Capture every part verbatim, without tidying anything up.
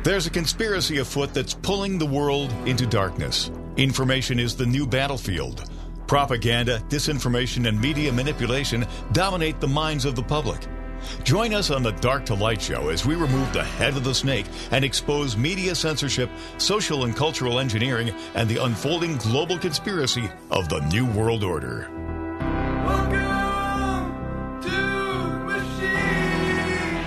There's a conspiracy afoot that's pulling the world into darkness. Information is the new battlefield. Propaganda, disinformation, and media manipulation dominate the minds of the public. Join us on the Dark to Light show as we remove the head of the snake and expose media censorship, social and cultural engineering, and the unfolding global conspiracy of the New World Order. Welcome to Machine.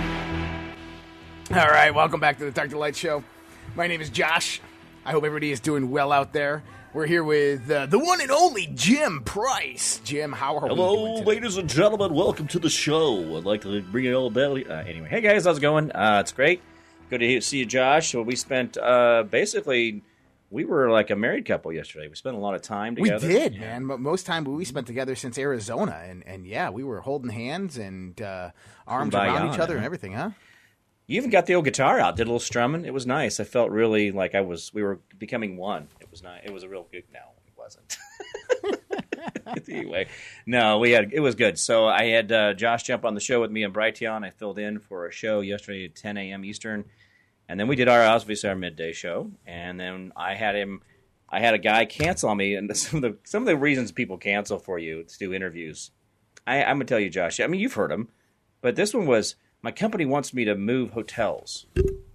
All right, welcome back to the Dark to Light show. My name is Josh. I hope everybody is doing well out there. We're here with uh, the one and only Jim Price. Jim, how are Hello, we doing today? ladies and gentlemen. Welcome to the show. I'd like to bring it all down. Uh, anyway, hey guys, how's it going? Uh, it's great. Good to see you, Josh. So we spent uh, basically, we were like a married couple yesterday. We spent a lot of time together. We did, man. But most time we spent together since Arizona, and, and yeah, we were holding hands and uh, arms Kumbaya, around each other huh? and everything, huh? You even got the old guitar out. Did a little strumming. It was nice. I felt really like I was. We were becoming one. It was nice. It was a real good. No, it wasn't. Anyway, no, we had. It was good. So I had uh, Josh jump on the show with me and Brighteon. I filled in for a show yesterday at ten a.m. Eastern, and then we did our obviously our midday show, and then I had him. I had a guy cancel on me, and some of the some of the reasons people cancel for you to do interviews. I, I'm gonna tell you, Josh. I mean, you've heard them, but this one was. My company wants me to move hotels.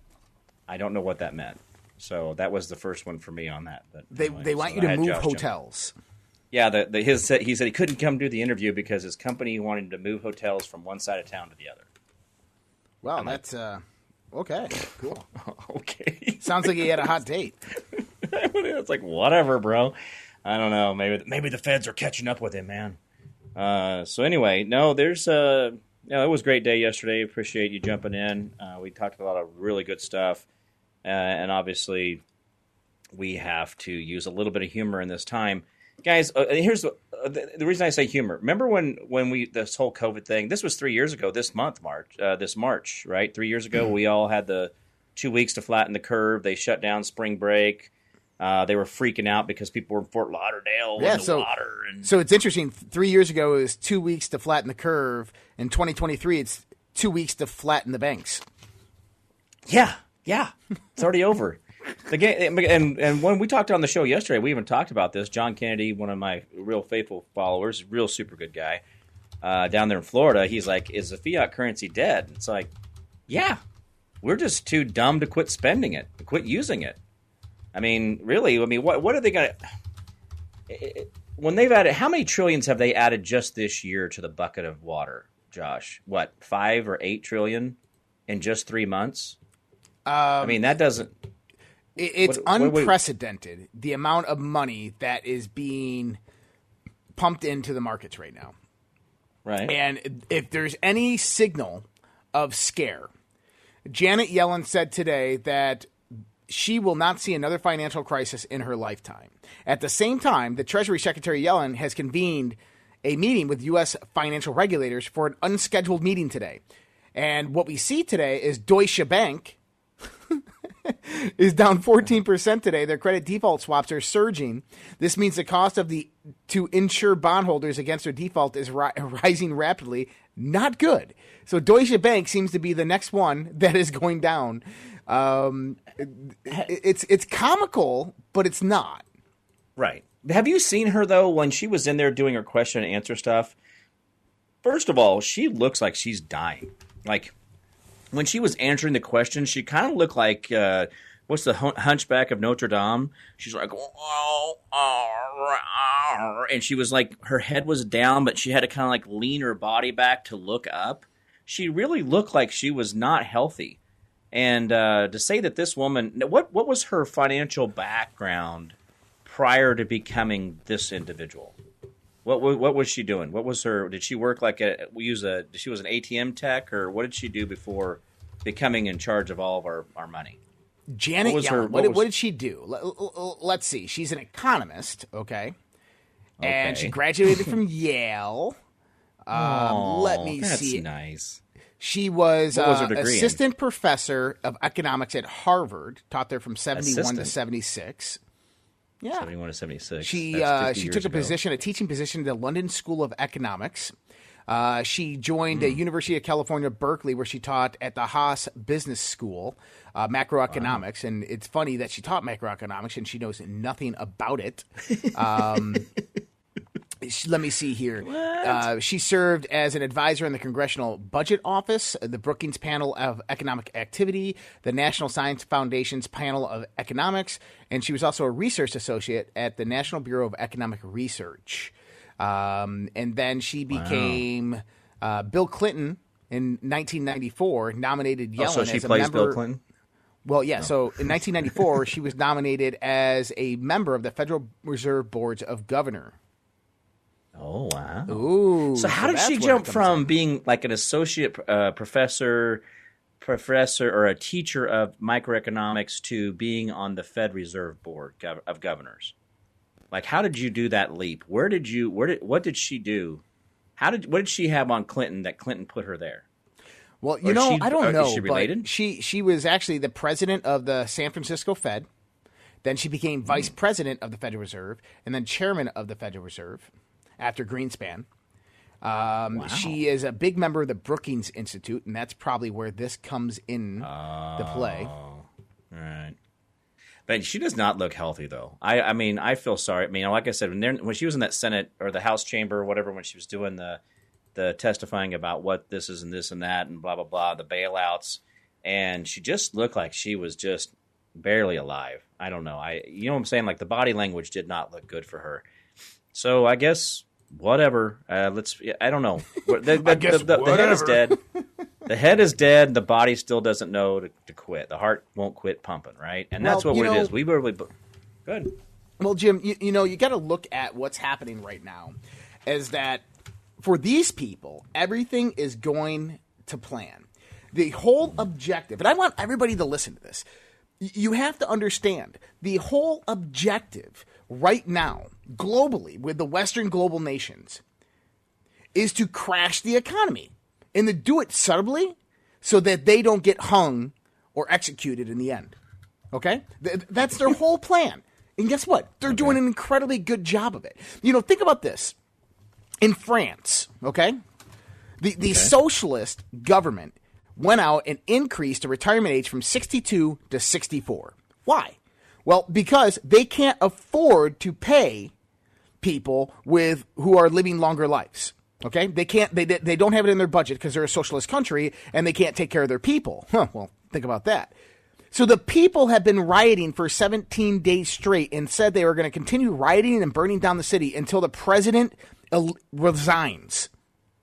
I don't know what that meant. So that was the first one for me on that. But They anyway, they want so you to I had move Josh jump. hotels. Yeah, the, the, his, he said he couldn't come do the interview because his company wanted him to move hotels from one side of town to the other. Wow, I'm like- that's uh, okay, cool. Okay. Sounds like he had a hot date. It's like, whatever, bro. I don't know. Maybe maybe the feds are catching up with him, man. Uh, so anyway, no, there's... Uh, Yeah, it was a great day yesterday. Appreciate you jumping in. Uh, we talked a lot of really good stuff. Uh, and obviously, we have to use a little bit of humor in this time. Guys, uh, here's the, uh, the, the reason I say humor. Remember when, when we, this whole COVID thing, this was three years ago, this month, March, uh, this March, right? Three years ago, mm-hmm. we all had the two weeks to flatten the curve. They shut down spring break. Uh, they were freaking out because people were in Fort Lauderdale Yeah, in the so, water. And so it's interesting. Three years ago, it was two weeks to flatten the curve. In twenty twenty-three, it's two weeks to flatten the banks. Yeah, yeah. It's already over. The game, and, and when we talked on the show yesterday, we even talked about this. John Kennedy, one of my real faithful followers, real super good guy, uh, down there in Florida, he's like, is the fiat currency dead? It's like, yeah. We're just too dumb to quit spending it, to quit using it. I mean, really, I mean, what what are they going to... When they've added... How many trillions have they added just this year to the bucket of water, Josh? What, five or eight trillion in just three months? Um, I mean, that doesn't... It, it's what, what, what, unprecedented, the amount of money that is being pumped into the markets right now. Right. And if there's any signal of scare, Janet Yellen said today that she will not see another financial crisis in her lifetime. At the same time, the Treasury Secretary Yellen has convened a meeting with U S financial regulators for an unscheduled meeting today. And what we see today is Deutsche Bank is down fourteen percent today. Their credit default swaps are surging. This means the cost of the to insure bondholders against their default is ri- rising rapidly. Not good. So Deutsche Bank seems to be the next one that is going down. Um, it, it's it's comical, but it's not. Right. Have you seen her, though, when she was in there doing her question and answer stuff? First of all, she looks like she's dying. Like, when she was answering the questions, she kind of looked like, uh, what's the Hunchback of Notre Dame? She's like, oh, oh, oh, and she was like, her head was down, but she had to kind of like lean her body back to look up. She really looked like she was not healthy. And uh, to say that this woman, what what was her financial background prior to becoming this individual? What what, what was she doing? What was her? Did she work like a? We use a. She was an A T M tech, or what did she do before becoming in charge of all of our, our money? Janet what Yellen. her, what, what, did, was, what did she do? Let, let's see. She's an economist, okay, and okay. she graduated from Yale. Um, oh, let me that's see. Nice. She was, What was her uh, degree in? assistant professor of economics at Harvard. Taught there from seventy-one Assistant? to seventy-six. Yeah, seventy-one to seventy-six. she That's uh, fifty she years took a ago. position, a teaching position at the London School of Economics. Uh, she joined the University of California, Berkeley, where she taught at the Haas Business School, uh, macroeconomics. Wow. And it's funny that she taught macroeconomics and she knows nothing about it. Um, let me see here. Uh, she served as an advisor in the Congressional Budget Office, the Brookings Panel of Economic Activity, the National Science Foundation's Panel of Economics, and she was also a research associate at the National Bureau of Economic Research. Um, and then she became wow. uh, Bill Clinton in nineteen ninety-four, nominated Yellen oh, so she as a plays member. Bill Clinton? Well, yeah. No. So in nineteen ninety-four, she was nominated as a member of the Federal Reserve Boards of Governor. Oh, wow. Ooh. So how so did she jump from in. being like an associate uh, professor, professor or a teacher of microeconomics to being on the Fed Reserve Board gov- of Governors? Like, how did you do that leap? Where did you, where did, what did she do? How did, what did she have on Clinton that Clinton put her there? Well, you or know, she, I don't know, is she related? but she, she was actually the president of the San Francisco Fed. Then she became vice mm. president of the Federal Reserve and then chairman of the Federal Reserve after Greenspan. Um, wow. She is a big member of the Brookings Institute, and that's probably where this comes in oh, to play. Right. But she does not look healthy, though. I, I mean, I feel sorry. I mean, like I said, when, when she was in that Senate or the House chamber or whatever, when she was doing the the testifying about what this is and this and that and blah, blah, blah, the bailouts, and she just looked like she was just barely alive. I don't know. I, you know what I'm saying? Like, the body language did not look good for her. So I guess whatever. Uh, let's. I don't know. The, I guess the, the, the head is dead. The head is dead. The body still doesn't know to, to quit. The heart won't quit pumping, right? And that's well, what it know, is. We were really good. Well, Jim, you, you know, you got to look at what's happening right now. Is that for these people, everything is going to plan. The whole objective, and I want everybody to listen to this. You have to understand the whole objective right now, globally, with the Western global nations, is to crash the economy and to do it subtly so that they don't get hung or executed in the end. Okay? Th- that's their whole plan. And guess what? They're okay. doing an incredibly good job of it. You know, think about this. In France, okay, the, the okay. socialist government went out and increased the retirement age from sixty-two to sixty-four. Why? Well, because they can't afford to pay people with who are living longer lives. Okay, they can't. They they don't have it in their budget because they're a socialist country and they can't take care of their people. Huh, well, think about that. So the people have been rioting for seventeen days straight and said they were going to continue rioting and burning down the city until the president el- resigns.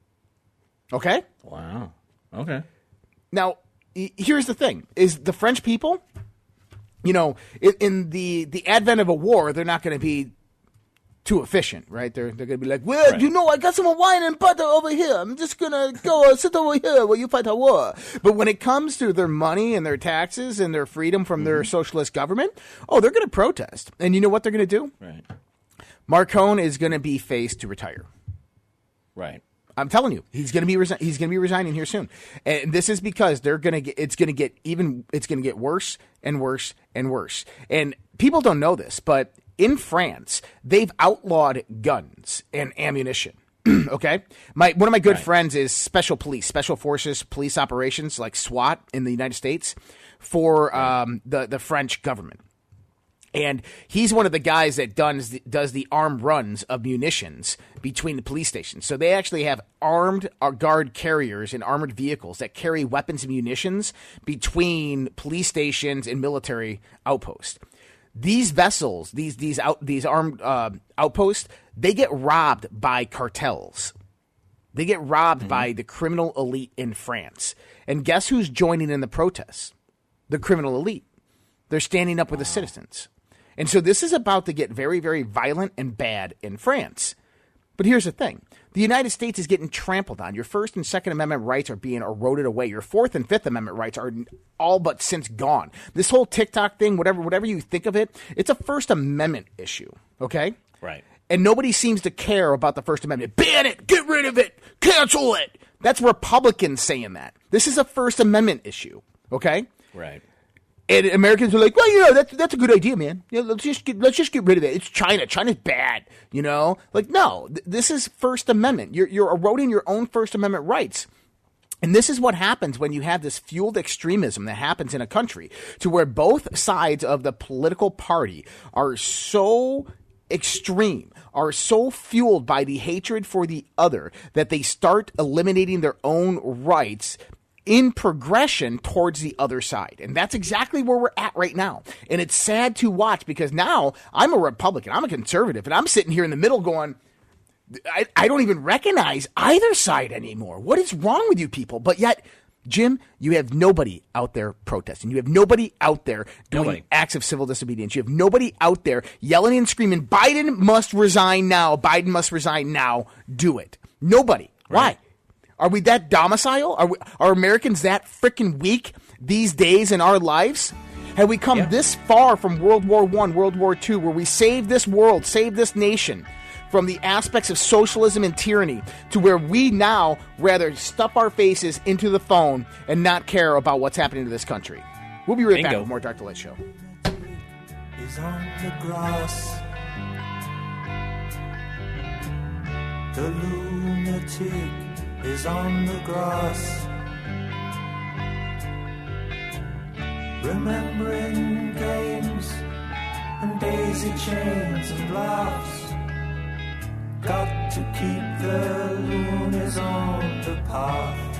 Okay? Wow. Okay. Now, here's the thing, is the French people, you know, in, in the, the advent of a war, they're not going to be too efficient, right? They're they're going to be like, well, right. you know, I got some wine and butter over here. I'm just going to go sit over here while you fight a war. But when it comes to their money and their taxes and their freedom from mm-hmm. their socialist government, oh, they're going to protest. And you know what they're going to do? Right. Macron is going to be faced to retire. Right. I'm telling you, he's going to be resi- he's going to be resigning here soon, and this is because they're going to get it's going to get even it's going to get worse and worse and worse. And people don't know this, but in France, they've outlawed guns and ammunition. Okay, my one of my good right. friends is special police, special forces, police operations like SWAT in the United States for right. um, the the French government. And he's one of the guys that does the, does the armed runs of munitions between the police stations. So they actually have armed guard carriers and armored vehicles that carry weapons and munitions between police stations and military outposts. These vessels, these these out these armed uh, outposts, they get robbed by cartels. They get robbed mm-hmm. by the criminal elite in France. And guess who's joining in the protests? The criminal elite. They're standing up with wow. the citizens. And so this is about to get very, very violent and bad in France. But here's the thing. The United States is getting trampled on. Your First and Second Amendment rights are being eroded away. Your Fourth and Fifth Amendment rights are all but since gone. This whole TikTok thing, whatever whatever you think of it, it's a First Amendment issue, okay? Right. And nobody seems to care about the First Amendment. Ban it! Get rid of it! Cancel it! That's Republicans saying that. This is a First Amendment issue, okay? Right. And Americans are like, well, you know, that's that's a good idea, man. Yeah, let's just get let's just get rid of it. It's China. China's bad, you know. Like, no, th- this is First Amendment. You're you're eroding your own First Amendment rights. And this is what happens when you have this fueled extremism that happens in a country, to where both sides of the political party are so extreme, are so fueled by the hatred for the other, that they start eliminating their own rights in progression towards the other side. And that's exactly where we're at right now. And it's sad to watch, because now I'm a Republican, I'm a conservative, and I'm sitting here in the middle going, I, I don't even recognize either side anymore. What is wrong with you people? But yet, Jim, you have nobody out there protesting. You have nobody out there doing Nobody. acts of civil disobedience. You have nobody out there yelling and screaming, Biden must resign now. Biden must resign now. Do it. Nobody. Right. Why? Are we that domicile? Are we, are Americans that freaking weak these days in our lives? Have we come Yeah. this far from World War One, World War Two, where we saved this world, saved this nation from the aspects of socialism and tyranny, to where we now rather stuff our faces into the phone and not care about what's happening to this country? We'll be right back Bingo. with more Dark to Light Show. Is on the grass. The lunatic is on the grass. Remembering games and daisy chains and laughs. Got to keep the loonies on the path.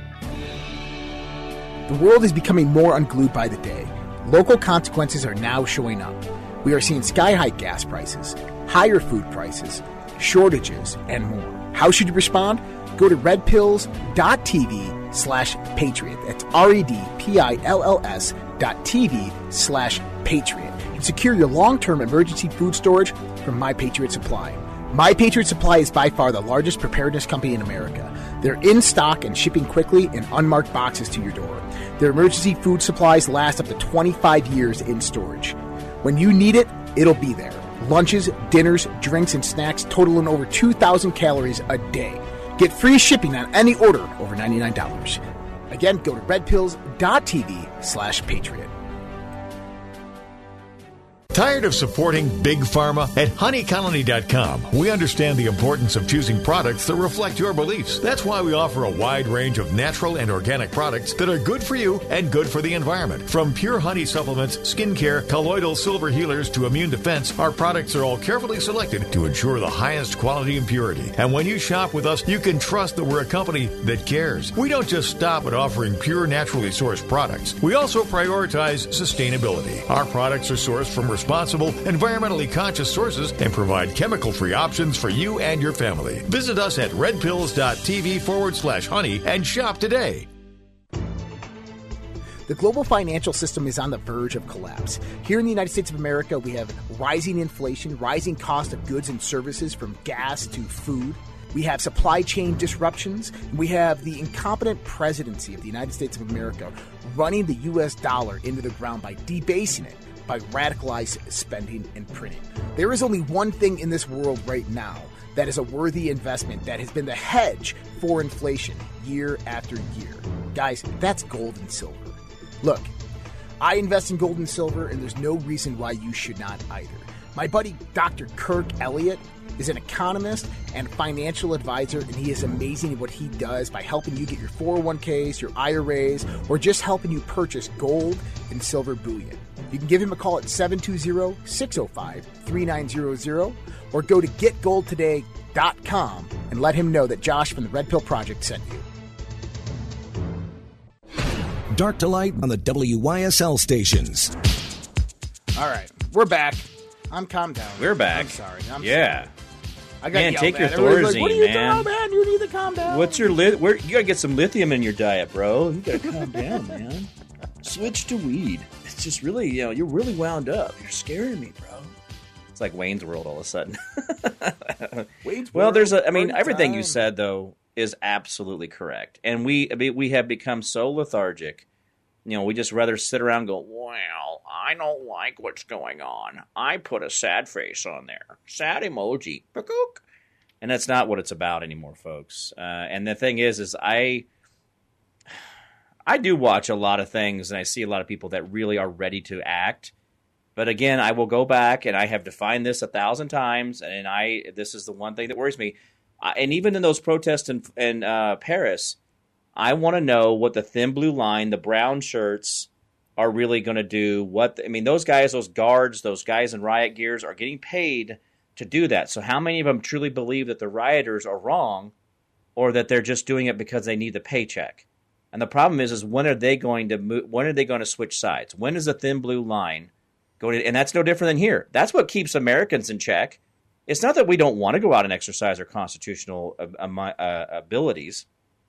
The world is becoming more unglued by the day. Local consequences are now showing up. We are seeing sky-high gas prices, higher food prices, shortages, and more. How should you respond? Go to redpills.tv slash patriot. That's R-E-D-P-I-L-L-S dot TV slash patriot. And secure your long-term emergency food storage from My Patriot Supply. My Patriot Supply is by far the largest preparedness company in America. They're in stock and shipping quickly in unmarked boxes to your door. Their emergency food supplies last up to twenty-five years in storage. When you need it, it'll be there. Lunches, dinners, drinks, and snacks totaling over two thousand calories a day. Get free shipping on any order over ninety-nine dollars. Again, go to redpills.tv slash patriot. Tired of supporting Big Pharma? At honey colony dot com, we understand the importance of choosing products that reflect your beliefs. That's why we offer a wide range of natural and organic products that are good for you and good for the environment. From pure honey supplements, skincare, colloidal silver healers to immune defense, our products are all carefully selected to ensure the highest quality and purity. And when you shop with us, you can trust that we're a company that cares. We don't just stop at offering pure, naturally sourced products. We also prioritize sustainability. Our products are sourced from responsible, environmentally conscious sources and provide chemical-free options for you and your family. Visit us at redpills.tv forward slash honey and shop today. The global financial system is on the verge of collapse. Here in the United States of America, we have rising inflation, rising cost of goods and services from gas to food. We have supply chain disruptions. We have the incompetent presidency of the United States of America running the U S dollar into the ground by debasing it, by radicalized spending and printing. There is only one thing in this world right now that is a worthy investment that has been the hedge for inflation year after year. Guys, that's gold and silver. Look, I invest in gold and silver, and there's no reason why you should not either. My buddy Doctor Kirk Elliott is an economist and financial advisor, and he is amazing at what he does by helping you get your four oh one k's, your I R As, or just helping you purchase gold and silver bullion. You can give him a call at seven two zero, six zero five, three nine zero zero or go to get gold today dot com and let him know that Josh from the Red Pill Project sent you. Dark to Light on the W Y S L stations. All right, we're back. I'm calmed down. We're back. I'm sorry. I'm yeah. sorry. I got Man, yelled take your at. Everybody's Thorazine, like, what are you man. doing, man? You need to calm down. What's your lit? Where you gotta get some lithium in your diet, bro. You gotta calm down, man. Switch to weed. It's just really, you know, you're really wound up. You're scaring me, bro. It's like Wayne's World all of a sudden. Wayne's well, World, there's a. I mean, party everything you time. said though is absolutely correct, and we I mean, we have become so lethargic. You know, we just rather sit around and go, well, I don't like what's going on. I put a sad face on there. Sad emoji. Pakook. And that's not what it's about anymore, folks. Uh, and the thing is, is I, I do watch a lot of things, and I see a lot of people that really are ready to act. But again, I will go back, and I have defined this a thousand times, and I this is the one thing that worries me. Uh, and even in those protests in, in uh, Paris, I want to know what the thin blue line, the brown shirts, are really going to do. What the, I mean, those guys, those guards, those guys in riot gears are getting paid to do that. So how many of them truly believe that the rioters are wrong, or that they're just doing it because they need the paycheck? And the problem is, is when are they going to move, when are they going to switch sides? When is the thin blue line going to, and that's no different than here. That's what keeps Americans in check. It's not that we don't want to go out and exercise our constitutional uh, uh, abilities.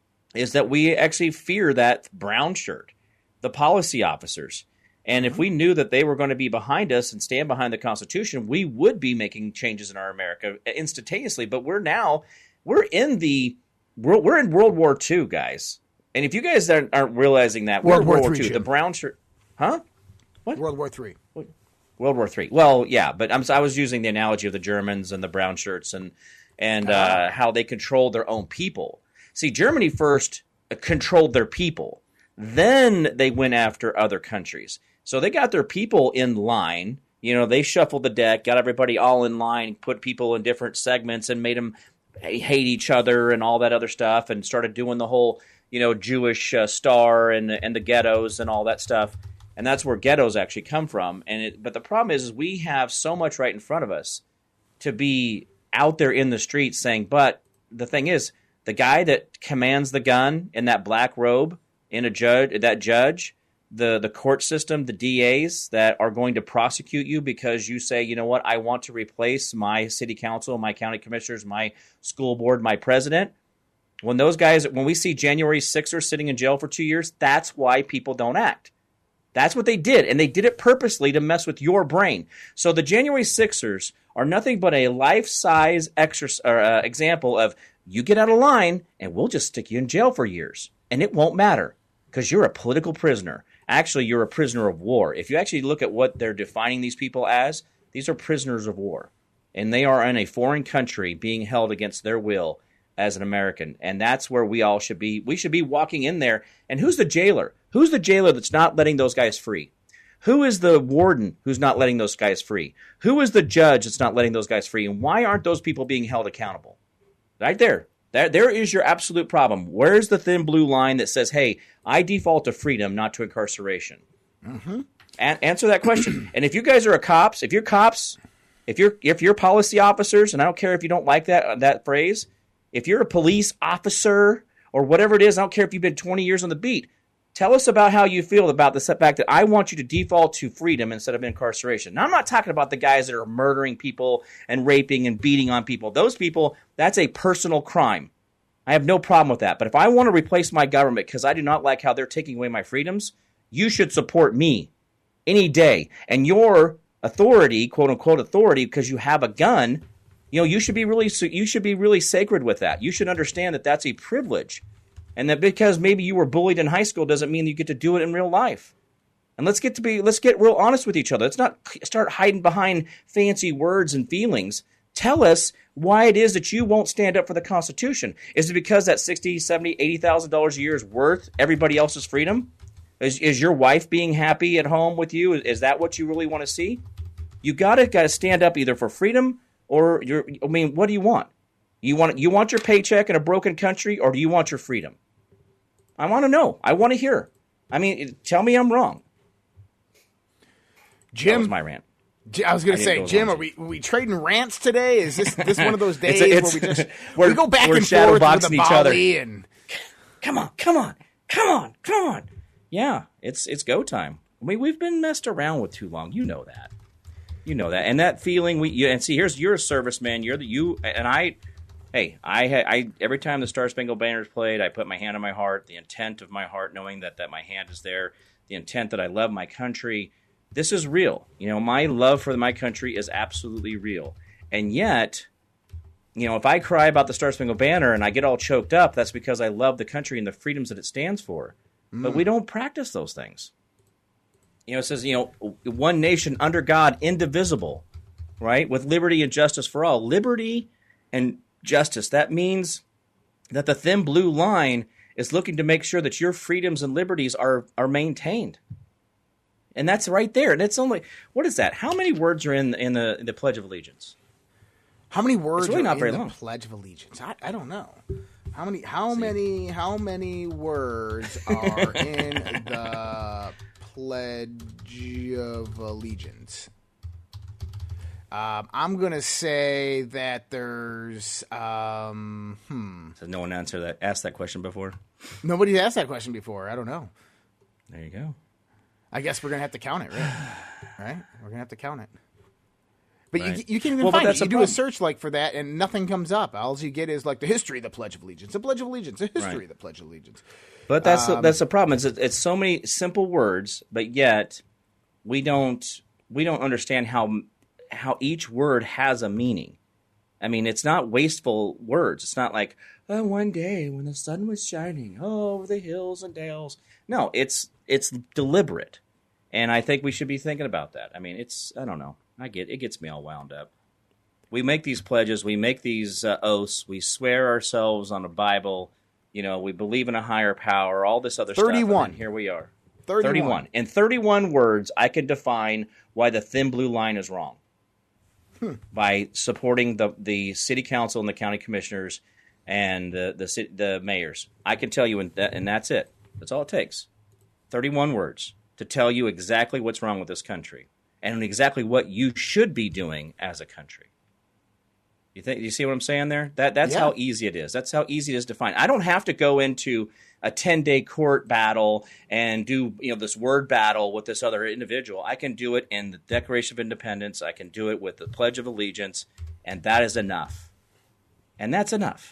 Is that we actually fear that brown shirt, the policy officers. And if we knew that they were going to be behind us and stand behind the Constitution, we would be making changes in our America instantaneously. But we're now, we're in the, we're, we're in World War Two, guys. And if you guys aren't, aren't realizing that, World we're in War World War Three, Two. The brown shirt, huh? What? World War Three. World War Three. Well, yeah, but I'm, I was using the analogy of the Germans and the brown shirts and and uh, how they controlled their own people. See, Germany first controlled their people. Then they went after other countries. So they got their people in line. You know, they shuffled the deck, got everybody all in line, put people in different segments and made them hate each other and all that other stuff, and started doing the whole, you know, Jewish uh, star and, and the ghettos and all that stuff. And that's where ghettos actually come from. And it, but the problem is, is we have so much right in front of us to be out there in the streets saying, but the thing is, the guy that commands the gun in that black robe, in a judge, that judge, the, the court system, the D As that are going to prosecute you because you say, you know what, I want to replace my city council, my county commissioners, my school board, my president. When those guys, when we see January sixers sitting in jail for two years, that's why people don't act. That's what they did, and they did it purposely to mess with your brain. So the January sixers are nothing but a life-size exercise, or, uh, example of you get out of line, and we'll just stick you in jail for years, and it won't matter because you're a political prisoner. Actually, you're a prisoner of war. If you actually look at what they're defining these people as, these are prisoners of war, and they are in a foreign country being held against their will as an American, and that's where we all should be. We should be walking in there, and who's the jailer? Who's the jailer that's not letting those guys free? Who is the warden who's not letting those guys free? Who is the judge that's not letting those guys free? And why aren't those people being held accountable? Right there. There, there is your absolute problem. Where's the thin blue line that says, hey, I default to freedom, not to incarceration? Mm-hmm. A- answer that question. And if you guys are a cops, if you're cops, if you're if you're policy officers, and I don't care if you don't like that that phrase, if you're a police officer or whatever it is, I don't care if you've been twenty years on the beat, tell us about how you feel about the setback that I want you to default to freedom instead of incarceration. Now, I'm not talking about the guys that are murdering people and raping and beating on people. Those people, that's a personal crime. I have no problem with that. But if I want to replace my government because I do not like how they're taking away my freedoms, you should support me any day. And your authority, quote unquote authority, because you have a gun, you know, you should be really you should be really sacred with that. You should understand that that's a privilege. And that because maybe you were bullied in high school doesn't mean you get to do it in real life. And let's get to be let's get real honest with each other. Let's not start hiding behind fancy words and feelings. Tell us why it is that you won't stand up for the Constitution. Is it because that sixty, seventy, eighty thousand dollars a year is worth everybody else's freedom? Is is your wife being happy at home with you? Is that what you really want to see? You gotta gotta stand up either for freedom or your I mean, what do you want? You want you want your paycheck in a broken country, or do you want your freedom? I want to know. I want to hear. I mean, tell me I'm wrong. Jim, that was my rant. I was going to say, Jim, are we are we trading rants today? Is this this one of those days it's a, it's, where we just we go back and forth with the each other? And come on, come on, come on, come on. Yeah, it's it's go time. I mean, we've been messed around with too long. You know that. You know that, and that feeling. We you, and see, here's you're a serviceman. You're the you and I. Hey, I, I every time the Star Spangled Banner is played, I put my hand on my heart, the intent of my heart, knowing that, that my hand is there, the intent that I love my country. This is real. You know, my love for my country is absolutely real. And yet, you know, if I cry about the Star Spangled Banner and I get all choked up, that's because I love the country and the freedoms that it stands for. Mm. But we don't practice those things. You know, it says, you know, one nation under God, indivisible, right? With liberty and justice for all. Liberty and justice. That means that the thin blue line is looking to make sure that your freedoms and liberties are are maintained. And that's right there. And it's only, what is that? How many words are in in the in the Pledge of Allegiance? How many words really are not in very the long. Pledge of Allegiance? I, I don't know. How many how many how many words are in the Pledge of Allegiance? Um, I'm gonna say that there's um, hmm. Has no one answered that asked that question before? Nobody's asked that question before. I don't know. There you go. I guess we're gonna have to count it, right? Right? We're gonna have to count it. But Right. you, you can't even Well, but find that's it. You the do a problem. search like for that, and nothing comes up. All you get is like the history of the Pledge of Allegiance, the Pledge of Allegiance, the history Right. of the Pledge of Allegiance. But that's the, Um, that's the problem. Is it's so many simple words, but yet we don't we don't understand how how each word has a meaning. I mean, it's not wasteful words. It's not like, oh, one day when the sun was shining oh, over the hills and dales. No, it's it's deliberate, and I think we should be thinking about that. I mean, it's I don't know. I get it gets me all wound up. We make these pledges, we make these uh, oaths, we swear ourselves on a Bible. You know, we believe in a higher power, all this other thirty-one. stuff. And then here we are. thirty-one. thirty-one. In thirty-one words, I can define why the thin blue line is wrong. Hmm. By supporting the, the city council and the county commissioners and the the, city, the mayors. I can tell you, and, that, and that's it. That's all it takes. thirty-one words to tell you exactly what's wrong with this country and exactly what you should be doing as a country. You think you see what I'm saying there? That that's Yeah. how easy it is. That's how easy it is to find. I don't have to go into a ten-day court battle and do, you know, this word battle with this other individual. I can do it in the Declaration of Independence. I can do it with the Pledge of Allegiance, and that is enough. And that's enough.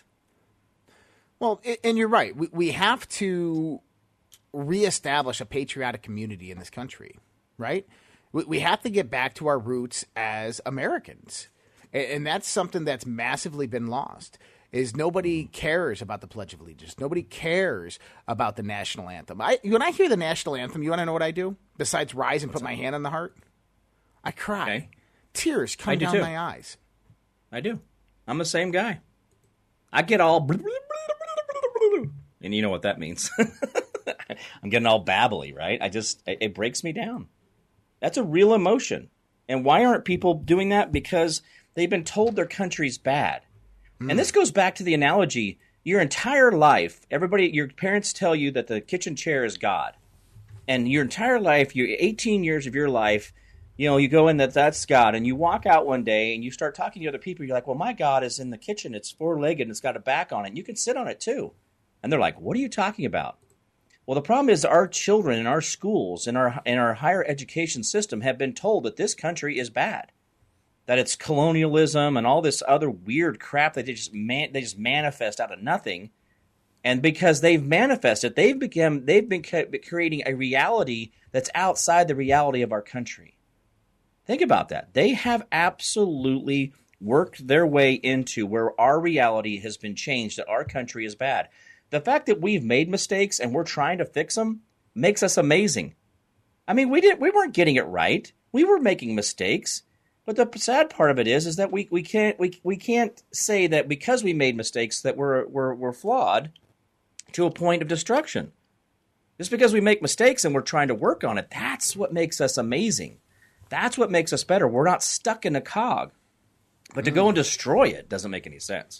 Well, a- and you're right. We we have to reestablish a patriotic community in this country, right? We we have to get back to our roots as Americans, A- and that's something that's massively been lost. Is nobody cares about the Pledge of Allegiance. Nobody cares about the national anthem. I when I hear the national anthem, you want to know what I do? Besides rise and put my hand on the heart, I cry. Okay. Tears come I do down too. my eyes. I do. I'm the same guy. I get all... And you know what that means. I'm getting all babbly, right? I just... It, it breaks me down. That's a real emotion. And why aren't people doing that? Because they've been told their country's bad. Mm. And this goes back to the analogy. Your entire life, everybody, your parents tell you that the kitchen chair is God. And your entire life, your eighteen years of your life, you know, you go in that that's God. And you walk out one day and you start talking to other people. You're like, well, my God is in the kitchen. It's four-legged and it's got a back on it. And you can sit on it too. And they're like, what are you talking about? Well, the problem is our children in our schools and our in our higher education system have been told that this country is bad, that it's colonialism and all this other weird crap that they just man, they just manifest out of nothing. And because they've manifested, they've become they've been creating a reality that's outside the reality of our country. Think about that. They have absolutely worked their way into where our reality has been changed, that our country is bad. The fact that we've made mistakes and we're trying to fix them makes us amazing. I mean, we didn't we weren't getting it right. We were making mistakes. But the sad part of it is, is that we, we can't we we can't say that because we made mistakes that we're we're we're flawed to a point of destruction. Just because we make mistakes and we're trying to work on it, that's what makes us amazing. That's what makes us better. We're not stuck in a cog. But to go and destroy it doesn't make any sense.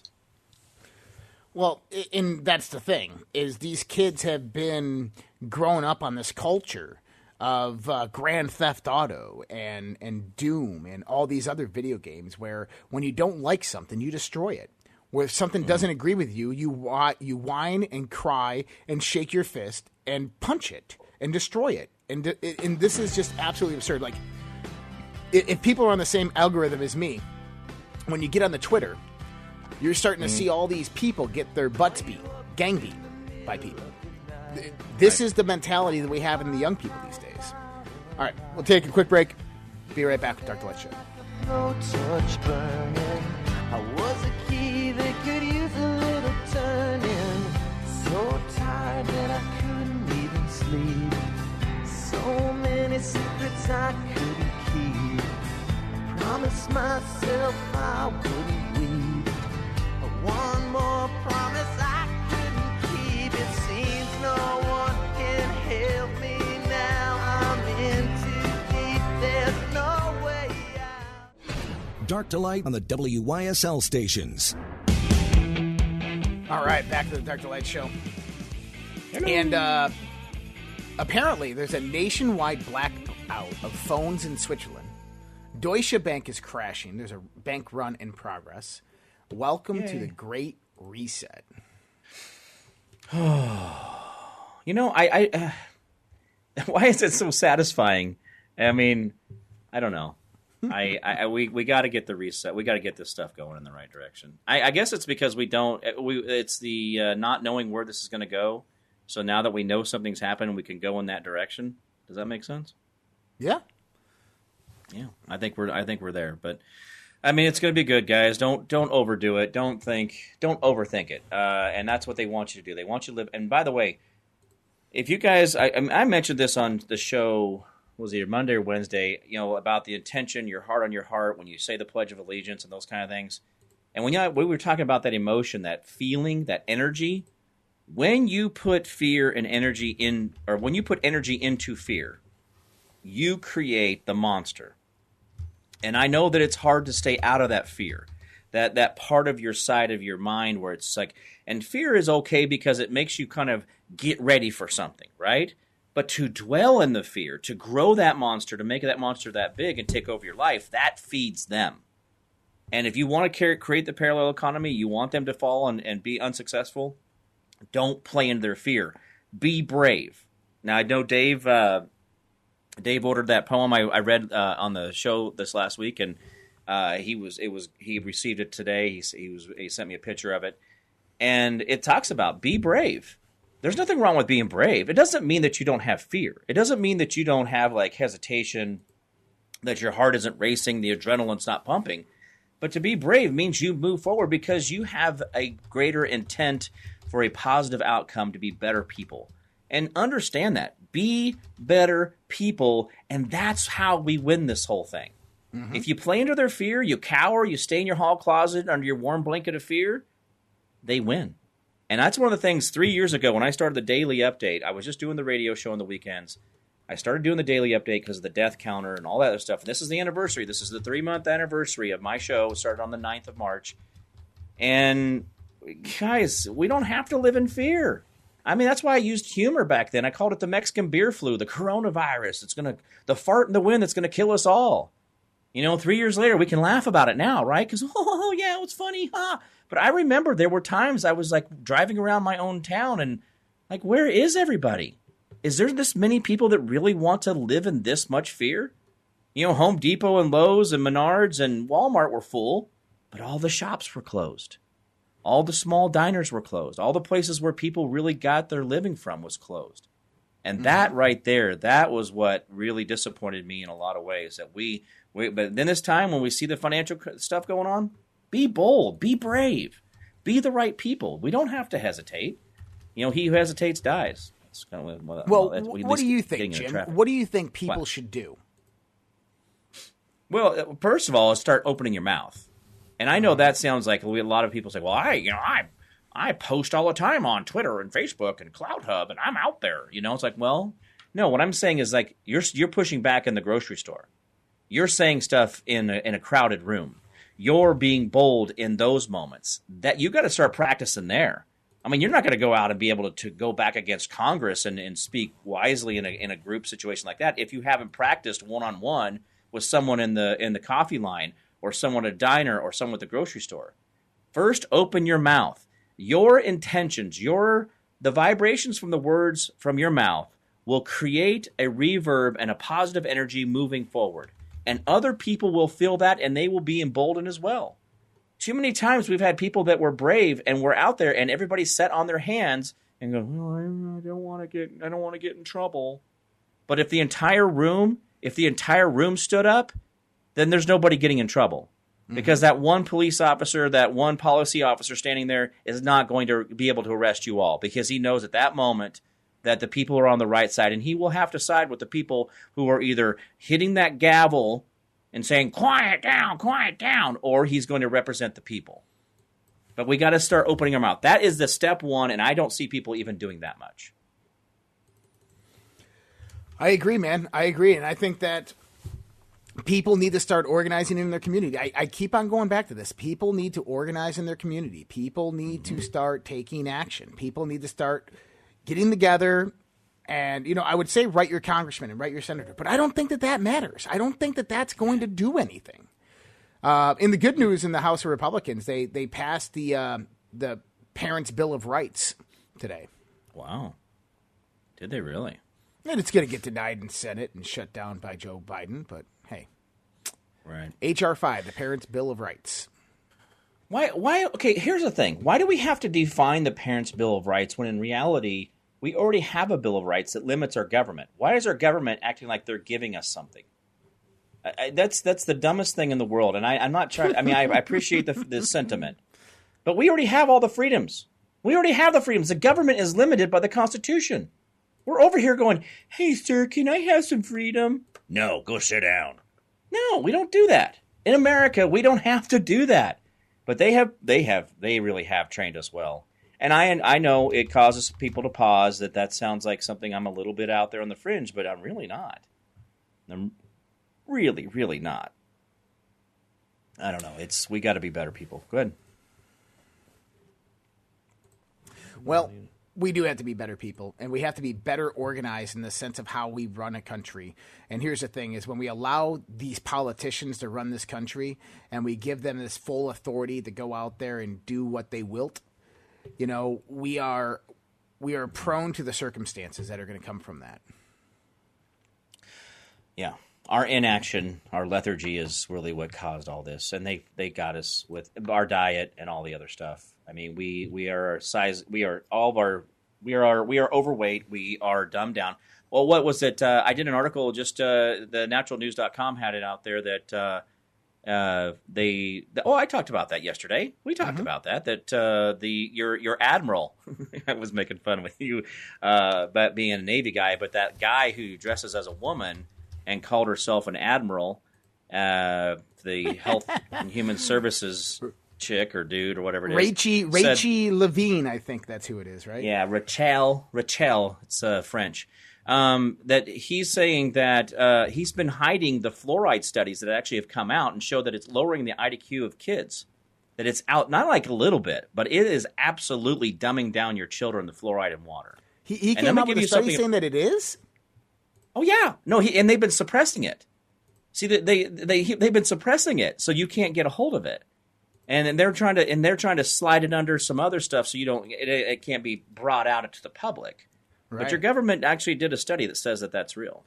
Well, i- and that's the thing, is these kids have been grown up on this culture of uh, Grand Theft Auto and, and Doom and all these other video games where when you don't like something, you destroy it. Where if something doesn't agree with you, you whi- you whine and cry and shake your fist and punch it and destroy it. And d- and this is just absolutely absurd. Like, i- if people are on the same algorithm as me, when you get on the Twitter, you're starting to see all these people get their butts beat, gang beat by people. Th- This is the mentality that we have in the young people these days. All right, we'll take a quick break. Be right back with Dark Light Show. No touch burning. I was a key that could use a little turning. So tired that I couldn't even sleep. So many secrets I couldn't keep. I promised myself I wouldn't weep. But one more promise I couldn't keep. It seemed Dark to Light on the W Y S L stations. All right, back to the Dark to Light show. Hello. And uh, apparently there's a nationwide blackout of phones in Switzerland. Deutsche Bank is crashing. There's a bank run in progress. Welcome Yay. to the Great Reset. You know, I, I uh, why is it so satisfying? I mean, I don't know. I, I we we got to get the reset. We got to get this stuff going in the right direction. I, I guess it's because we don't. We it's the uh, not knowing where this is going to go. So now that we know something's happened, we can go in that direction. Does that make sense? Yeah. Yeah, I think we're I think we're there. But I mean, it's going to be good, guys. Don't don't overdo it. Don't think. Don't overthink it. Uh, and that's what they want you to do. They want you to live. And by the way, if you guys, I, I mentioned this on the show. Was it Monday or Wednesday? You know, about the intention, your heart on your heart when you say the Pledge of Allegiance and those kind of things. And when you, we were talking about that emotion, that feeling, that energy. When you put fear and energy in, or when you put energy into fear, you create the monster. And I know that it's hard to stay out of that fear, that that part of your side of your mind where it's like, and fear is okay because it makes you kind of get ready for something, right? But to dwell in the fear, to grow that monster, to make that monster that big and take over your life, that feeds them. And if you want to create the parallel economy, you want them to fall and, and be unsuccessful, don't play into their fear. Be brave. Now, I know Dave uh, Dave ordered that poem I, I read uh, on the show this last week, and uh, he was it was he received it today. He, he was he sent me a picture of it, and it talks about be brave. There's nothing wrong with being brave. It doesn't mean that you don't have fear. It doesn't mean that you don't have like hesitation, that your heart isn't racing, the adrenaline's not pumping. But to be brave means you move forward because you have a greater intent for a positive outcome to be better people. And understand that. Be better people, and that's how we win this whole thing. Mm-hmm. If you play into their fear, you cower, you stay in your hall closet under your warm blanket of fear, they win. And that's one of the things three years ago when I started the daily update. I was just doing the radio show on the weekends. I started doing the daily update because of the death counter and all that other stuff. And this is the anniversary. This is the three-month anniversary of my show. It started on the ninth of March. And, guys, we don't have to live in fear. I mean, that's why I used humor back then. I called it the Mexican beer flu, the coronavirus. It's gonna, the fart in the wind that's going to kill us all. You know, three years later, we can laugh about it now, right? Because, oh, yeah, it's funny. Huh? But I remember there were times I was, like, driving around my own town and, like, where is everybody? Is there this many people that really want to live in this much fear? You know, Home Depot and Lowe's and Menards and Walmart were full, but all the shops were closed. All the small diners were closed. All the places where people really got their living from was closed. And that mm-hmm. right there, that was what really disappointed me in a lot of ways. That we, we, but then this time when we see the financial stuff going on, be bold, be brave, be the right people. We don't have to hesitate. You know, he who hesitates dies. That's kind of what, well, well what do you think, Jim? What do you think people what? should do? Well, first of all, is start opening your mouth. And I know that sounds like a lot of people say, well, I, you know, I, I post all the time on Twitter and Facebook and CloudHub, and I'm out there. You know, it's like, well, no. What I'm saying is like you're you're pushing back in the grocery store. You're saying stuff in a, in a crowded room. You're being bold in those moments. That you got to start practicing there. I mean, you're not going to go out and be able to, to go back against Congress and, and speak wisely in a in a group situation like that if you haven't practiced one on one with someone in the in the coffee line or someone at a diner or someone at the grocery store. First, open your mouth. Your intentions, your the vibrations from the words from your mouth will create a reverb and a positive energy moving forward. And other people will feel that, and they will be emboldened as well. Too many times we've had people that were brave and were out there, and everybody sat on their hands and go, oh, I don't want to get, I don't want to get in trouble. But if the entire room, if the entire room stood up, then there's nobody getting in trouble. Mm-hmm. Because that one police officer, that one policy officer standing there is not going to be able to arrest you all because he knows at that moment that the people are on the right side, and he will have to side with the people who are either hitting that gavel and saying, quiet down, quiet down, or he's going to represent the people. But we got to start opening our mouth. That is the step one, and I don't see people even doing that much. I agree, man. I agree, and I think that people need to start organizing in their community. I, I keep on going back to this. People need to organize in their community. People need mm-hmm. to start taking action. People need to start getting together. And, you know, I would say write your congressman and write your senator. But I don't think that that matters. I don't think that that's going to do anything. Uh, in the good news in the House of Republicans, they, they passed the uh, the Parents' Bill of Rights today. Wow. Did they really? And it's going to get denied in Senate and shut down by Joe Biden. But, hey. Right. H R five, the Parents' Bill of Rights. Why? Why? Okay, here's the thing. Why do we have to define the Parents' Bill of Rights when in reality we already have a Bill of Rights that limits our government? Why is our government acting like they're giving us something? I, I, that's that's the dumbest thing in the world. And I, I'm not trying. I mean, I, I appreciate the, the sentiment, but we already have all the freedoms. We already have the freedoms. The government is limited by the Constitution. We're over here going, "Hey, sir, can I have some freedom?" No, go sit down. No, we don't do that. In America, we don't have to do that. But they have, they have, they really have trained us well. And I I know it causes people to pause, that that sounds like something I'm a little bit out there on the fringe, but I'm really not. I'm really, really not. I don't know. It's we got to be better people. Go ahead. Well, we do have to be better people, and we have to be better organized in the sense of how we run a country. And here's the thing, is when we allow these politicians to run this country and we give them this full authority to go out there and do what they wilt, you know, we are we are prone to the circumstances that are going to come from that. Yeah. Our inaction, our lethargy is really what caused all this. And they, they got us with our diet and all the other stuff. I mean, we, we are size, we are all of our, we are, we are overweight. We are dumbed down. Well, what was it? Uh, I did an article, just uh, the natural news dot com had it out there that uh, uh, they, the, oh, I talked about that yesterday. We talked mm-hmm. about that, that uh, the, your, your admiral, I was making fun with you uh, about being a Navy guy, but that guy who dresses as a woman and called herself an admiral, uh, the Health and Human Services chick or dude or whatever it is. Rachie, Rachie Levine, I think that's who it is, right? Yeah, Rachel, Rachel, it's uh, French. Um, that he's saying that uh, he's been hiding the fluoride studies that actually have come out and show that it's lowering the I Q of kids. That it's out, not like a little bit, but it is absolutely dumbing down your children, the fluoride in water. He, he came out with a study saying that it is? Oh, yeah. No, he, and they've been suppressing it. See, they, they, they, they've been suppressing it, so you can't get a hold of it. And, and they're trying to and they're trying to slide it under some other stuff so you don't it, it can't be brought out to the public. Right. But your government actually did a study that says that that's real.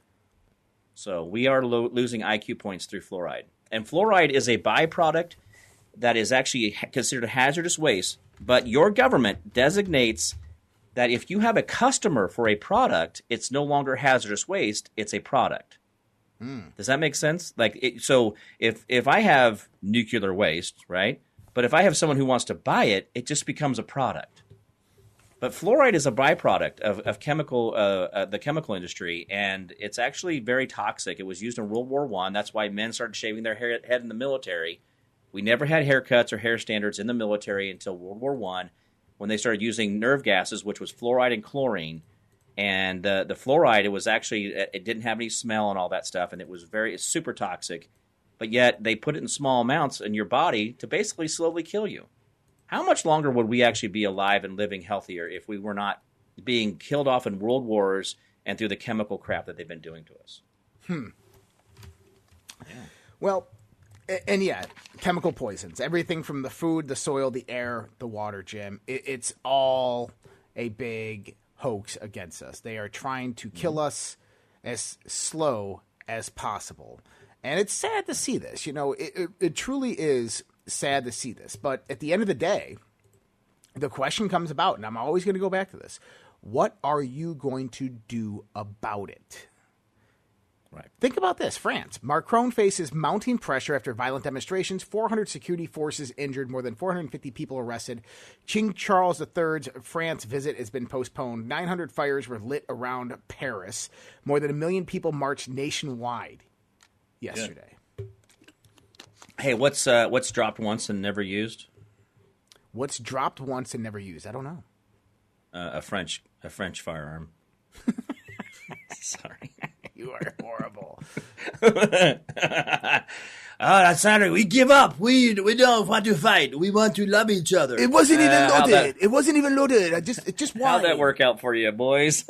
So we are lo- losing I Q points through fluoride. And fluoride is a byproduct that is actually considered a hazardous waste. But your government designates that if you have a customer for a product, it's no longer hazardous waste, it's a product. Mm. Does that make sense? Like, it, so if if I have nuclear waste, right? But if I have someone who wants to buy it, it just becomes a product. But fluoride is a byproduct of, of chemical, uh, uh, the chemical industry, and it's actually very toxic. It was used in World War One. That's why men started shaving their hair, head in the military. We never had haircuts or hair standards in the military until World War One, when they started using nerve gases, which was fluoride and chlorine. And uh, the fluoride, it was actually, it didn't have any smell and all that stuff, and it was very, it's super toxic. But yet they put it in small amounts in your body to basically slowly kill you. How much longer would we actually be alive and living healthier if we were not being killed off in world wars and through the chemical crap that they've been doing to us? Hmm. Yeah. Well, and yeah, chemical poisons. Everything from the food, the soil, the air, the water, Jim. It, it's all a big hoax against us. They are trying to kill us as slow as possible. And it's sad to see this. You know, it, it, it truly is sad to see this. But at the end of the day, the question comes about, and I'm always going to go back to this. What are you going to do about it? Right. Think about this. France. Macron faces mounting pressure after violent demonstrations. four hundred security forces injured. More than four hundred fifty people arrested. King Charles the Third's France visit has been postponed. nine hundred fires were lit around Paris. More than a million people marched nationwide yesterday. Good. Hey, what's uh, what's dropped once and never used? What's dropped once and never used? I don't know. Uh, a French a French firearm. Sorry. You are horrible. Oh, sorry, we give up. We we don't want to fight. We want to love each other. It wasn't even Uh, how'd loaded. that- It wasn't even loaded. I just, it just How'd why. that work out for you, boys?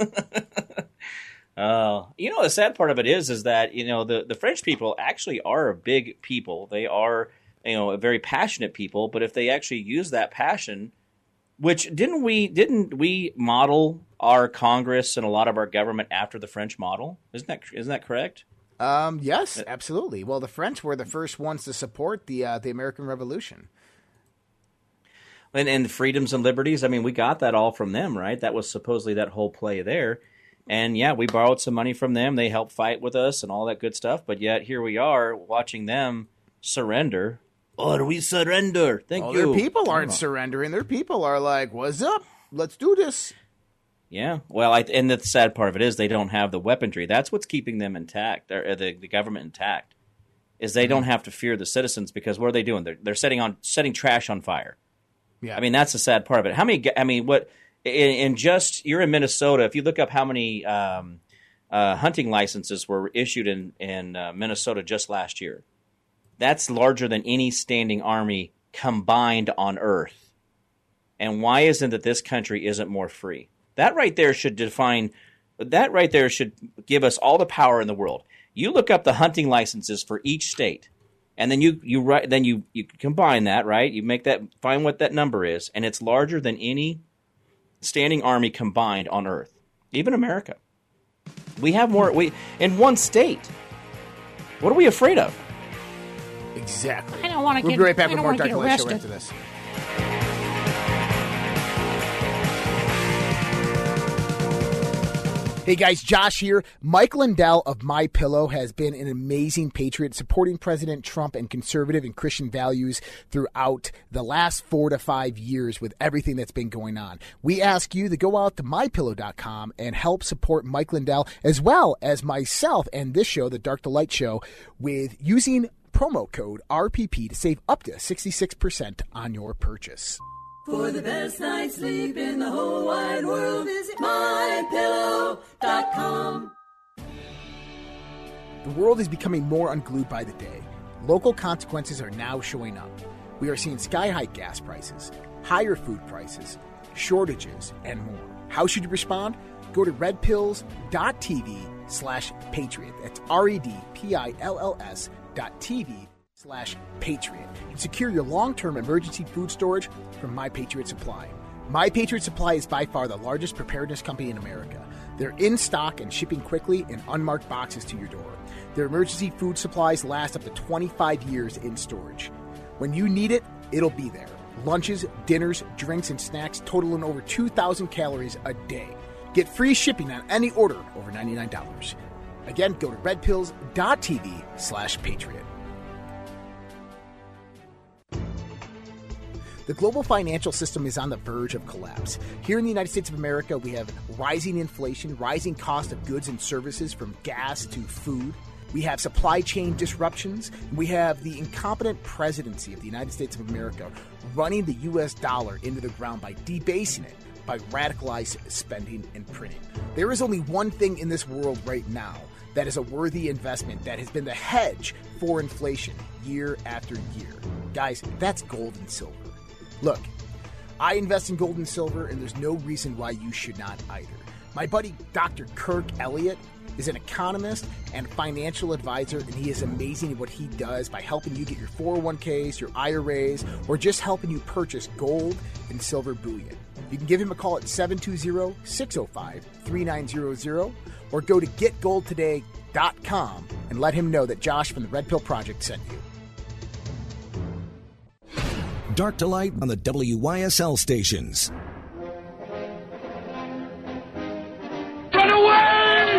Uh, you know, the sad part of it is, is that, you know, the, the French people actually are a big people. They are, you know, a very passionate people. But if they actually use that passion, which didn't we, didn't we model our Congress and a lot of our government after the French model? Isn't that, isn't that correct? Um, yes, absolutely. Well, the French were the first ones to support the uh, the American Revolution. And, and freedoms and liberties, I mean, we got that all from them, right? That was supposedly that whole play there. And yeah, we borrowed some money from them. They helped fight with us and all that good stuff. But yet here we are watching them surrender. Or we surrender. Thank Well, you. their people aren't surrendering. Their people are like, what's up? Let's do this. Yeah. Well, I, and the sad part of it is they don't have the weaponry. That's what's keeping them intact, or the, the government intact, is they don't have to fear the citizens, because what are they doing? They're, they're setting on setting trash on fire. Yeah. I mean, that's the sad part of it. How many? I mean, what? In, in just you're in Minnesota. If you look up how many um, uh, hunting licenses were issued in in uh, Minnesota just last year, that's larger than any standing army combined on Earth. And why isn't it this country isn't more free? That right there should define. That right there should give us all the power in the world. You look up the hunting licenses for each state. And then you you write then you, you combine that, right? You make that find what that number is, and it's larger than any standing army combined on Earth, even America. We have more. We in one state. What are we afraid of? Exactly. I don't want to We'll get. be right back I with don't more want to Doctor get Light Show arrested. after this. Hey guys, Josh here. Mike Lindell of MyPillow has been an amazing patriot, supporting President Trump and conservative and Christian values throughout the last four to five years with everything that's been going on. We ask you to go out to my pillow dot com and help support Mike Lindell, as well as myself and this show, the Dark to Light Show, with using promo code R P P to save up to sixty-six percent on your purchase. For the best night's sleep in the whole wide world, visit my pillow dot com. The world is becoming more unglued by the day. Local consequences are now showing up. We are seeing sky-high gas prices, higher food prices, shortages, and more. How should you respond? Go to redpills.tv slash patriot. That's R-E-D-P-I-L-L-S dot TV slash patriot. And secure your long-term emergency food storage from My Patriot Supply. My Patriot Supply is by far the largest preparedness company in America. They're in stock and shipping quickly in unmarked boxes to your door. Their emergency food supplies last up to twenty-five years in storage. When you need it, it'll be there. Lunches, dinners, drinks, and snacks totaling over two thousand calories a day. Get free shipping on any order over ninety-nine dollars. Again, go to redpills.tv slash patriot. The global financial system is on the verge of collapse. Here in the United States of America, we have rising inflation, rising cost of goods and services from gas to food. We have supply chain disruptions. We have the incompetent presidency of the United States of America running the U S dollar into the ground by debasing it, by radicalized spending and printing. There is only one thing in this world right now that is a worthy investment that has been the hedge for inflation year after year. Guys, that's gold and silver. Look, I invest in gold and silver, and there's no reason why you should not either. My buddy Doctor Kirk Elliott is an economist and financial advisor, and he is amazing at what he does by helping you get your four oh one k's, your I R As, or just helping you purchase gold and silver bullion. You can give him a call at seven two zero, six oh five, three nine zero zero or go to get gold today dot com and let him know that Josh from the Red Pill Project sent you. Dark to Light on the W Y S L stations. Run away!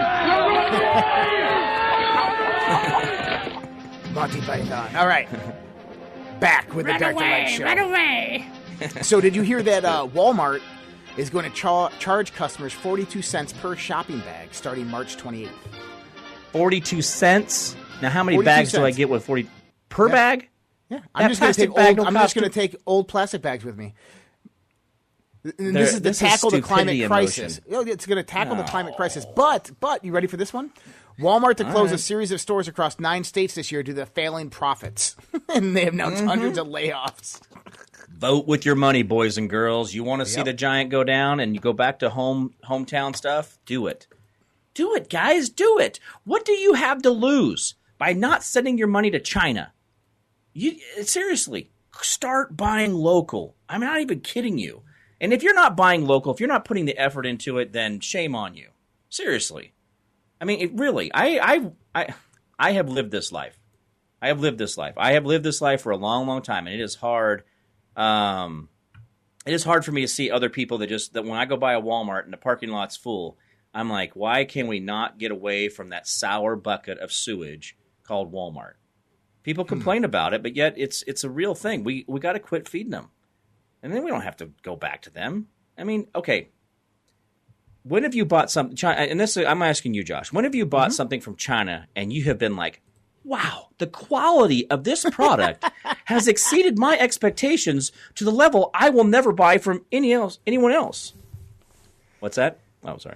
Monty Python. All right. Back with the Run Dark to Light away! Show. Run away! So did you hear that uh, Walmart is going to cha- charge customers forty-two cents per shopping bag starting March twenty-eighth? Forty-two cents. Now, how many forty-two bags do I cents. get with forty per Yeah. bag? Yeah, I'm That just going to plastic take bag old. don't I'm just cost going to you- take old plastic bags with me. And this is to this is tackle the climate stupidity in crisis. motion. Oh, It's going to tackle the climate crisis. But, but, you ready for this one? Walmart to close right. a series of stores across nine states this year due to failing profits. And they have announced Mm-hmm. hundreds of layoffs. Vote with your money, boys and girls. You want to see Yep. the giant go down and you go back to home hometown stuff? Do it. Do it, guys. Do it. What do you have to lose by not sending your money to China? You seriously, start buying local. I'm not even kidding you. And if you're not buying local, if you're not putting the effort into it, then shame on you. Seriously. I mean, it really, I, I, I, I have lived this life. I have lived this life. I have lived this life for a long, long time, and it is hard. Um, it is hard for me to see other people that just, that when I go by a Walmart and the parking lot's full, I'm like, why can we not get away from that sour bucket of sewage called Walmart? People complain about it, but yet it's it's a real thing. We we got to quit feeding them. And then we don't have to go back to them. I mean, okay. When have you bought something, and this I'm asking you, Josh, when have you bought mm-hmm. something from China and you have been like, wow, the quality of this product has exceeded my expectations to the level I will never buy from any else, anyone else? What's that? Oh, sorry.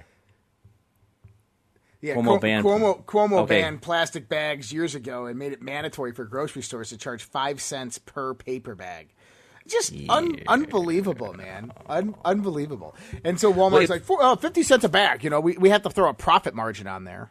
Yeah, Cuomo Cuomo, banned, Cuomo, Cuomo okay. banned plastic bags years ago and made it mandatory for grocery stores to charge five cents per paper bag. Just yeah. un- unbelievable, man. Un- unbelievable. And so Walmart's well, like, For, oh, fifty cents a bag. You know, we, we have to throw a profit margin on there.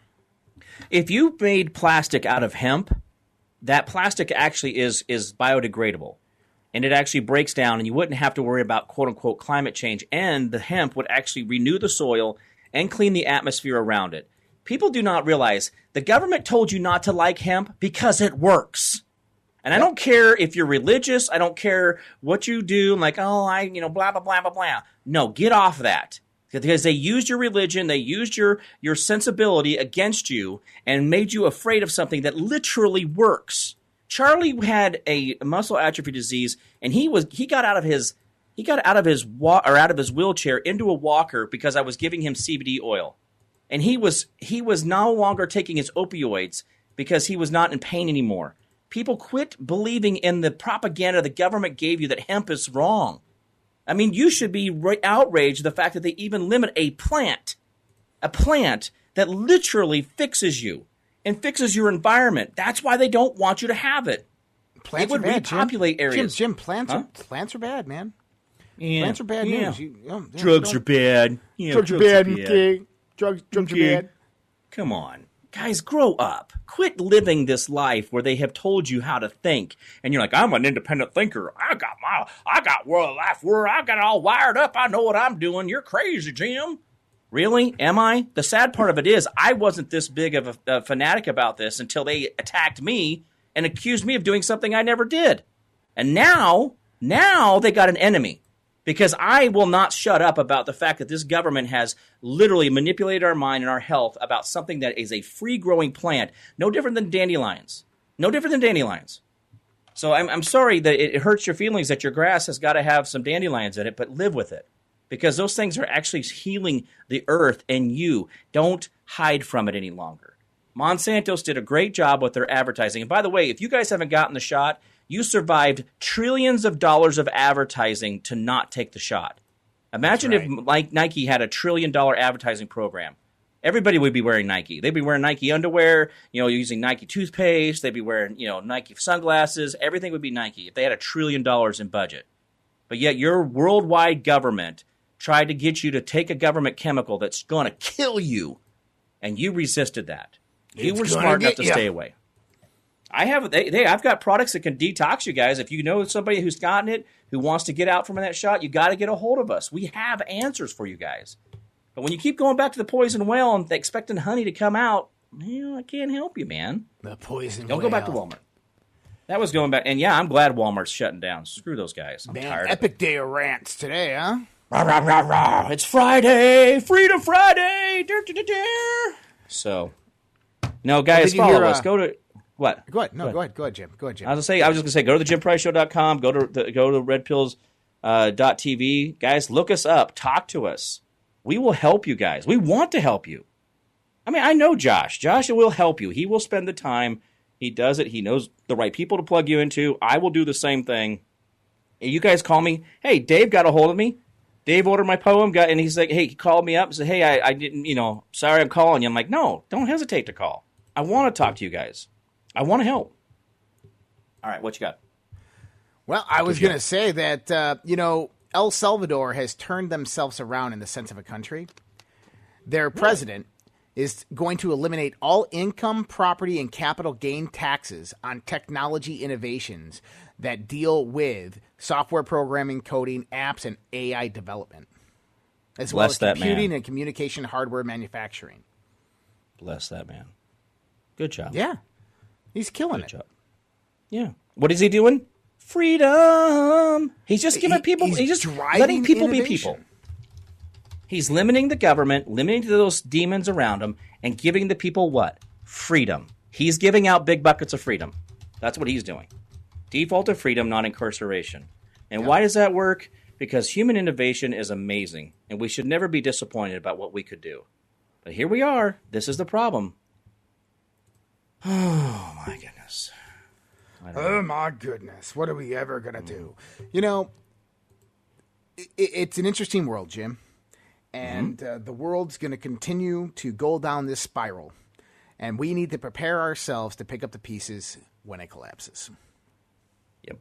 If you made plastic out of hemp, that plastic actually is is biodegradable. And it actually breaks down, and you wouldn't have to worry about quote-unquote climate change. And the hemp would actually renew the soil and clean the atmosphere around it. People do not realize the government told you not to like hemp because it works. And I don't care if you're religious. I don't care what you do. Like, oh, I, you know, blah, blah, blah, blah, blah. No, get off that. Because they used your religion, they used your, your sensibility against you and made you afraid of something that literally works. Charlie had a muscle atrophy disease, and he was he got out of his he got out of his wa- or out of his wheelchair into a walker because I was giving him C B D oil. And he was he was no longer taking his opioids because he was not in pain anymore. People quit believing in the propaganda the government gave you that hemp is wrong. I mean, you should be right outraged at the fact that they even limit a plant, a plant that literally fixes you and fixes your environment. That's why they don't want you to have it. Plants it would are bad, repopulate Jim. areas. Jim, Jim plants, huh? are, plants are bad, man. Yeah. Plants are bad yeah. news. You, oh, yeah, drugs don't- are bad. Yeah, drugs, are bad, okay. Drugs, drugs Okay. are bad. Come on. Guys, grow up. Quit living this life where they have told you how to think. And you're like, I'm an independent thinker. I got my, I got world life where I got it all wired up. I know what I'm doing. You're crazy, Jim. Really? Am I? The sad part of it is I wasn't this big of a, a fanatic about this until they attacked me and accused me of doing something I never did. And now, now they got an enemy. Because I will not shut up about the fact that this government has literally manipulated our mind and our health about something that is a free-growing plant, no different than dandelions. No different than dandelions. So I'm, I'm sorry that it hurts your feelings that your grass has got to have some dandelions in it, but live with it. Because those things are actually healing the earth and you. Don't hide from it any longer. Monsanto's did a great job with their advertising. And by the way, if you guys haven't gotten the shot, you survived trillions of dollars of advertising to not take the shot. Imagine right. if like Nike had a trillion dollar advertising program. Everybody would be wearing Nike. They'd be wearing Nike underwear, you know, using Nike toothpaste. They'd be wearing, you know, Nike sunglasses. Everything would be Nike if they had a trillion dollars in budget. But yet your worldwide government tried to get you to take a government chemical that's going to kill you, and you resisted that. You It's were gonna smart enough get to ya. stay away. I have they, they I've got products that can detox you guys. If you know somebody who's gotten it, who wants to get out from that shot, you got to get a hold of us. We have answers for you guys. But when you keep going back to the poison well and expecting honey to come out, well, I can't help you, man. The poison Don't go back to well. Walmart. That was going back, and yeah, I'm glad Walmart's shutting down. Screw those guys. I'm Man, tired. epic day of rants today, huh? Rah, rah, rah, rah. It's Friday, Freedom Friday. Dur, dur, dur, dur. So, no, guys, did you follow hear, us. uh, Go to what? Go ahead. No, go ahead. Go ahead, Jim. Go ahead, Jim. I was gonna say, I was just gonna say, go to the jim price show dot com. Go to the, go to red pills dot t v. Guys, look us up. Talk to us. We will help you guys. We want to help you. I mean, I know Josh. Josh will help you. He will spend the time. He does it. He knows the right people to plug you into. I will do the same thing. You guys call me. Hey, Dave got a hold of me. Dave ordered my poem, got, and he's like, hey, he called me up and said, hey, I, I didn't, you know, sorry I'm calling you. I'm like, no, don't hesitate to call. I want to talk to you guys. I want to help. All right, what you got? Well, I was going to say that, uh, you know, El Salvador has turned themselves around in the sense of a country. Their president is going to eliminate all income, property, and capital gain taxes on technology innovations that deal with software programming, coding, apps, and A I development, as well as computing and communication hardware manufacturing. Bless that man. Good job. Yeah. He's killing Good it. job. Yeah. What is he doing? Freedom. He's just giving He- people, he's he's just driving letting people be innovation. people. He's limiting the government, limiting those demons around him, and giving the people what? Freedom. He's giving out big buckets of freedom. That's what he's doing. Default of freedom, not incarceration. And Yeah. why does that work? Because human innovation is amazing, and we should never be disappointed about what we could do. But here we are. This is the problem. Oh, my goodness. I don't know. Oh, my goodness. What are we ever going to do? You know, it, it's an interesting world, Jim. And uh, the world's going to continue to go down this spiral. And we need to prepare ourselves to pick up the pieces when it collapses. Yep.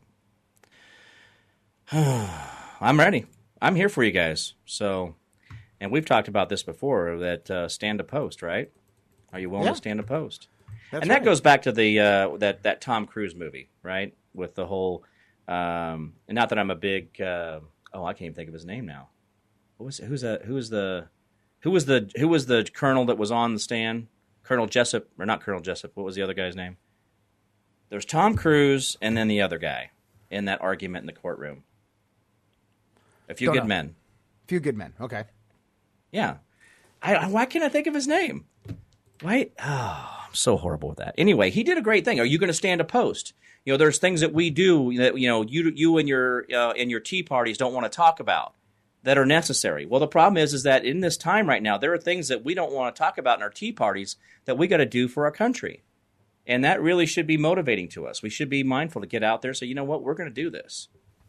I'm ready. I'm here for you guys. So, and we've talked about this before, that uh, stand to post, right? Are you willing Yeah. to stand to post? That's and that right. goes back to the uh, that that Tom Cruise movie, right? With the whole, um, and not that I'm a big, uh, oh, I can't even think of his name now. What was who's that? Who was the who was the who was the colonel that was on the stand? Colonel Jessup, or not Colonel Jessup? What was the other guy's name? There's Tom Cruise and then the other guy in that argument in the courtroom. A Few Don't Good know. Men. Few good men. Okay. Yeah. I, I- why can't I think of his name? Why? Oh, I'm so horrible with that. Anyway, he did a great thing. Are you going to stand a post? You know, there's things that we do that, you know, you you and your uh, and your tea parties don't want to talk about that are necessary. Well, the problem is, is that in this time right now, there are things that we don't want to talk about in our tea parties that we got to do for our country. And that really should be motivating to us. We should be mindful to get out there and say, you know what, we're going to do this.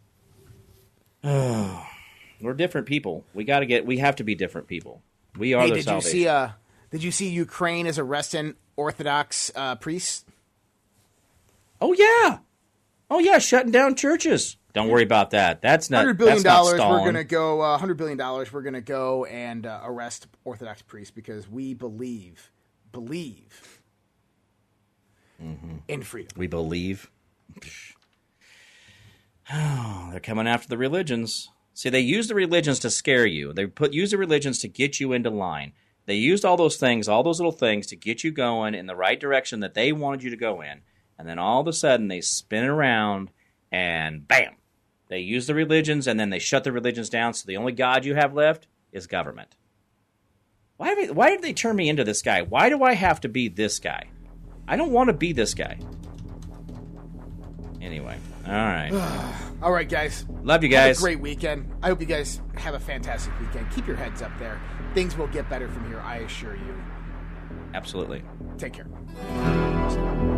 Oh, we're different people. We got to get, we have to be different people. We are Hey, the did salvation. you see? Uh, did you see Ukraine is arresting Orthodox uh, priests? Oh, yeah. Oh, yeah, shutting down churches. Don't worry about that. That's not Hundred billion that's not dollars. We're Stalin. gonna go. Uh, Hundred billion dollars. We're gonna go and uh, arrest Orthodox priests because we believe, believe in freedom. We believe. Oh, they're coming after the religions. See, they use the religions to scare you. They put use the religions to get you into line. They used all those things, all those little things, to get you going in the right direction that they wanted you to go in. And then all of a sudden, they spin around and bam! They use the religions, and then they shut the religions down, so the only God you have left is government. Why, have they, why did they turn me into this guy? Why do I have to be this guy? I don't want to be this guy. Anyway, all right. All right, guys. Love you Have guys. a great weekend. I hope you guys have a fantastic weekend. Keep your heads up there. Things will get better from here, I assure you. Absolutely. Take care.